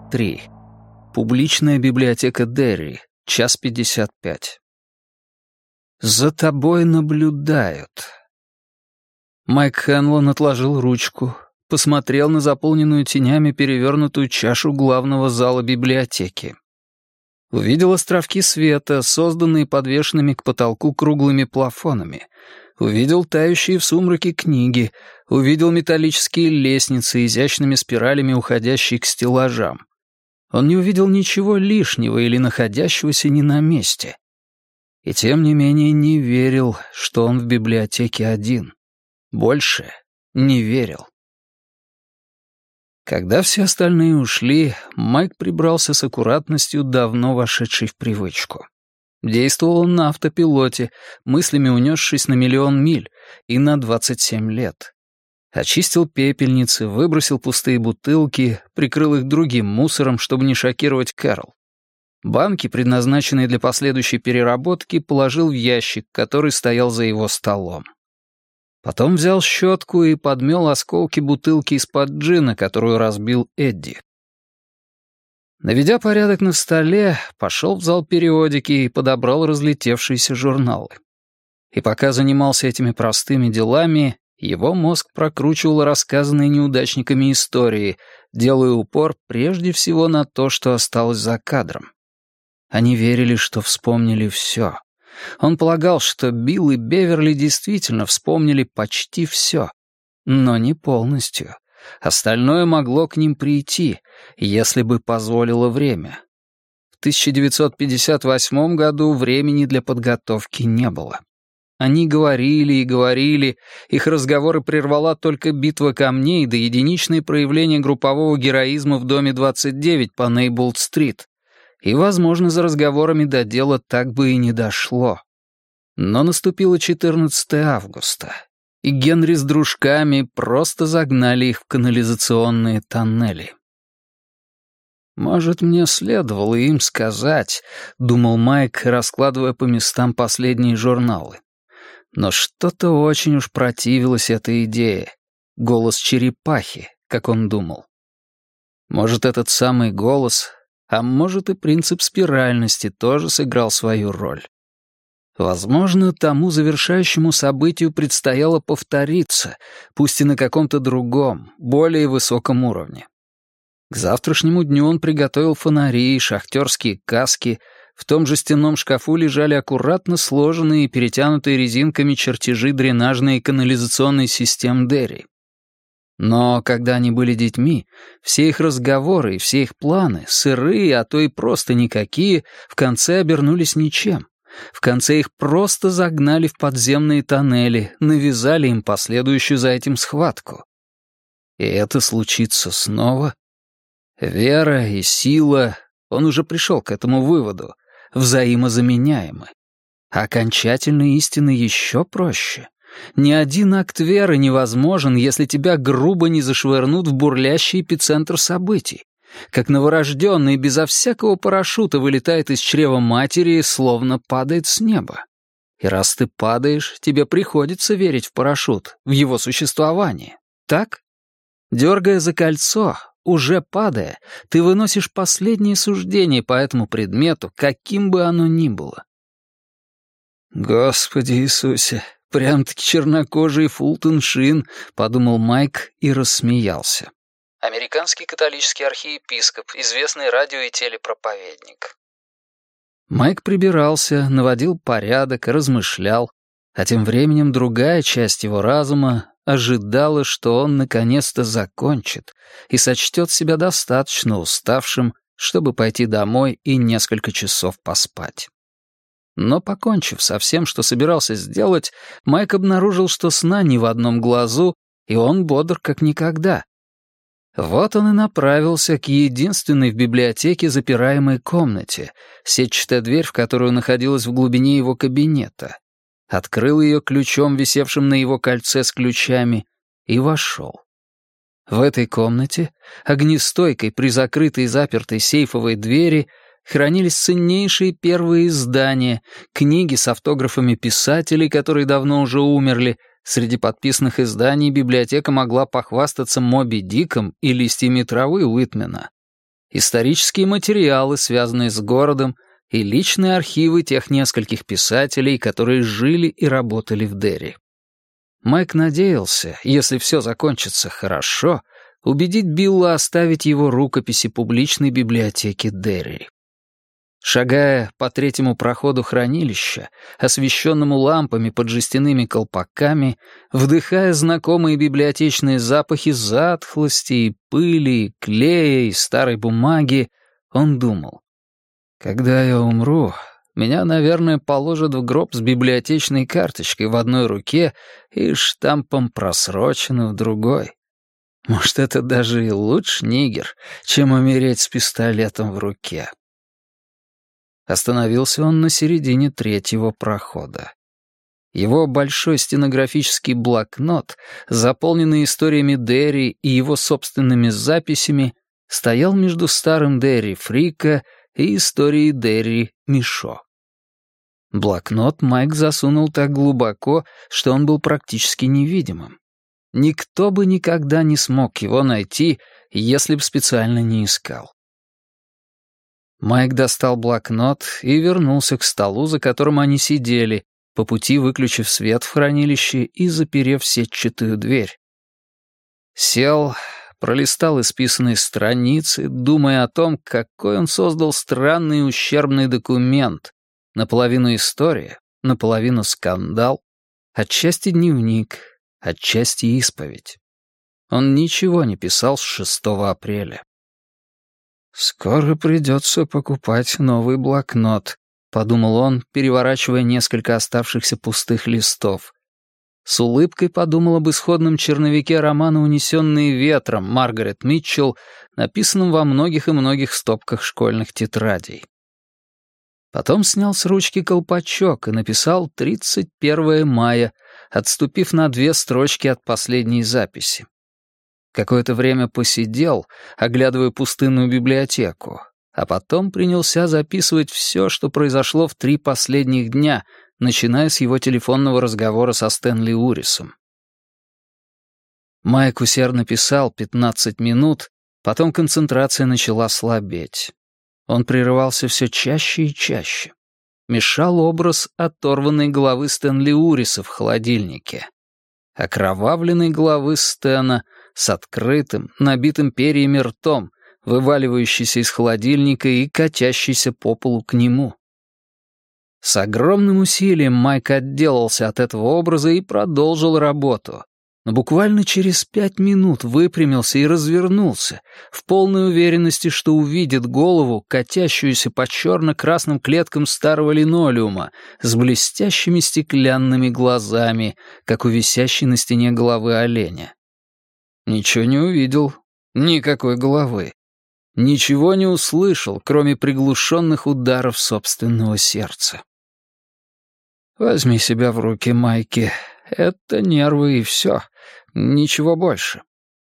3. Публичная библиотека Дерри. 1:55. «За тобой наблюдают». Майк Хенлон отложил ручку, посмотрел на заполненную тенями перевернутую чашу главного зала библиотеки. Увидел островки света, созданные подвешенными к потолку круглыми плафонами. Увидел тающие в сумраке книги. Увидел металлические лестницы, изящными спиралями уходящие к стеллажам. Он не увидел ничего лишнего или находящегося не на месте. И тем не менее не верил, что он в библиотеке один. Больше не верил. Когда все остальные ушли, Майк прибрался с аккуратностью, давно вошедшей в привычку. Действовал он на автопилоте, мыслями унесшись на 1 000 000 миль и на 27 лет. Очистил пепельницы, выбросил пустые бутылки, прикрыл их другим мусором, чтобы не шокировать Кэрол. Банки, предназначенные для последующей переработки, положил в ящик, который стоял за его столом. Потом взял щетку и подмел осколки бутылки из-под джина, которую разбил Эдди. Наведя порядок на столе, пошел в зал периодики и подобрал разлетевшиеся журналы. И пока занимался этими простыми делами, его мозг прокручивал рассказанные неудачниками истории, делая упор прежде всего на то, что осталось за кадром. Они верили, что вспомнили все. Он полагал, что Билл и Беверли действительно вспомнили почти все, но не полностью. Остальное могло к ним прийти, если бы позволило время. В 1958 году времени для подготовки не было. Они говорили и говорили, их разговоры прервала только битва камней да единичные проявления группового героизма в доме 29 по Нейболт-стрит. И, возможно, за разговорами до дела так бы и не дошло. Но наступило 14 августа, и Генри с дружками просто загнали их в канализационные тоннели. «Может, мне следовало им сказать», — думал Майк, раскладывая по местам последние журналы. Но что-то очень уж противилось этой идее. Голос черепахи, как он думал. Может, этот самый голос, а может и принцип спиральности тоже сыграл свою роль. Возможно, тому завершающему событию предстояло повториться, пусть и на каком-то другом, более высоком уровне. К завтрашнему дню он приготовил фонари и шахтерские каски. В том же стенном шкафу лежали аккуратно сложенные и перетянутые резинками чертежи дренажной и канализационной систем Дерри. Но когда они были детьми, все их разговоры и все их планы, сырые, а то и просто никакие, в конце обернулись ничем. В конце их просто загнали в подземные тоннели, навязали им последующую за этим схватку. И это случится снова? Вера и сила, он уже пришел к этому выводу, взаимозаменяемы. Окончательной истины еще проще. Ни один акт веры невозможен, если тебя грубо не зашвырнут в бурлящий эпицентр событий. Как новорожденный безо всякого парашюта вылетает из чрева матери, словно падает с неба. И раз ты падаешь, тебе приходится верить в парашют, в его существование. Так? Дергая за кольцо, уже падая, ты выносишь последнее суждение по этому предмету, каким бы оно ни было. «Господи Иисусе, прям-таки чернокожий Фултон Шин», — подумал Майк и рассмеялся. Американский католический архиепископ, известный радио- и телепроповедник. Майк прибирался, наводил порядок, размышлял, а тем временем другая часть его разума ожидала, что он наконец-то закончит и сочтет себя достаточно уставшим, чтобы пойти домой и несколько часов поспать. Но, покончив со всем, что собирался сделать, Майк обнаружил, что сна ни в одном глазу, и он бодр как никогда. Вот он и направился к единственной в библиотеке запираемой комнате, сетчатая дверь в которую находилась в глубине его кабинета. Открыл ее ключом, висевшим на его кольце с ключами, и вошел. В этой комнате, огнестойкой при закрытой и запертой сейфовой двери, хранились ценнейшие первые издания, книги с автографами писателей, которые давно уже умерли. Среди подписанных изданий библиотека могла похвастаться «Моби Диком» и «Листьями травы» Уитмена. исторические материалы, связанные с городом, и личные архивы тех нескольких писателей, которые жили и работали в Дерри. Майк надеялся, если все закончится хорошо, убедить Билла оставить его рукописи публичной библиотеки Дерри. Шагая по третьему проходу хранилища, освещенному лампами под жестяными колпаками, вдыхая знакомые библиотечные запахи затхлости и пыли, и клея, и старой бумаги, он думал: «Когда я умру, меня, наверное, положат в гроб с библиотечной карточкой в одной руке и штампом «просрочено» в другой. Может, это даже и лучше, нигер, чем умереть с пистолетом в руке». Остановился он на середине третьего прохода. Его большой стенографический блокнот, заполненный историями Дерри и его собственными записями, стоял между старым Дерри Фрика и историей Дерри Мишо. Блокнот Майк засунул так глубоко, что он был практически невидимым. Никто бы никогда не смог его найти, если б специально не искал. Майк достал блокнот и вернулся к столу, за которым они сидели, по пути выключив свет в хранилище и заперев сетчатую дверь. Сел, пролистал исписанные страницы, думая о том, какой он создал странный и ущербный документ, наполовину история, наполовину скандал, отчасти дневник, отчасти исповедь. Он ничего не писал с 6 апреля. «Скоро придется покупать новый блокнот», — подумал он, переворачивая несколько оставшихся пустых листов. С улыбкой подумал об исходном черновике романа «Унесенные ветром» Маргарет Митчелл, написанном во многих и многих стопках школьных тетрадей. Потом снял с ручки колпачок и написал 31 мая, отступив на 2 строчки от последней записи. Какое-то время посидел, оглядывая пустынную библиотеку, а потом принялся записывать все, что произошло в 3 последних дня, начиная с его телефонного разговора со Стэнли Урисом. Майк усердно писал 15 минут, потом концентрация начала слабеть. Он прерывался все чаще и чаще. Мешал образ оторванной головы Стэнли Уриса в холодильнике. Окровавленной головы Стэна с открытым, набитым перьями ртом, вываливающейся из холодильника и катящейся по полу к нему. С огромным усилием Майк отделался от этого образа и продолжил работу. Но буквально через 5 минут выпрямился и развернулся, в полной уверенности, что увидит голову, катящуюся по черно-красным клеткам старого линолеума, с блестящими стеклянными глазами, как у висящей на стене головы оленя. Ничего не увидел, никакой головы. Ничего не услышал, кроме приглушенных ударов собственного сердца. «Возьми себя в руки, Майки. Это нервы и все. Ничего больше».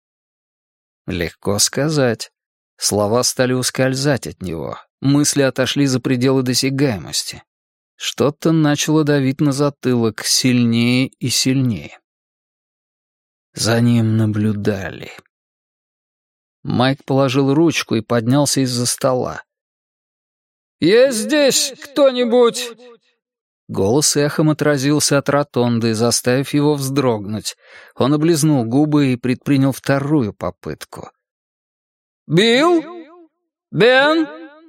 Легко сказать. Слова стали ускользать от него. Мысли отошли за пределы досягаемости. Что-то начало давить на затылок сильнее и сильнее. За ним наблюдали. Майк положил ручку и поднялся из-за стола. «Есть здесь кто-нибудь?» Голос эхом отразился от ротонды, заставив его вздрогнуть. Он облизнул губы и предпринял вторую попытку. «Билл? Бен?»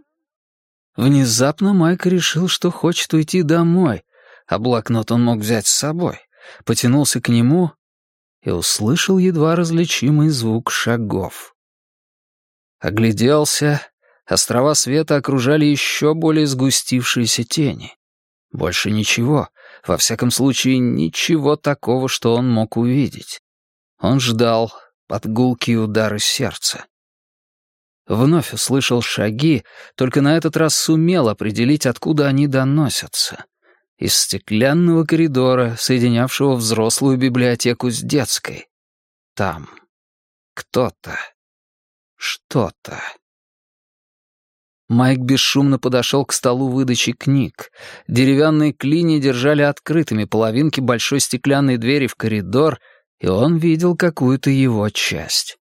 Внезапно Майк решил, что хочет уйти домой, а блокнот он мог взять с собой. Потянулся к нему и услышал едва различимый звук шагов. Огляделся. Острова света окружали еще более сгустившиеся тени. Больше ничего, во всяком случае, ничего такого, что он мог увидеть. Он ждал под гулкие удары сердца. Вновь услышал шаги, только на этот раз сумел определить, откуда они доносятся. Из стеклянного коридора, соединявшего взрослую библиотеку с детской. Там кто-то, что-то. Майк бесшумно подошел к столу выдачи книг. Деревянные клини держали открытыми половинки большой стеклянной двери в коридор, и он видел какую-то его часть.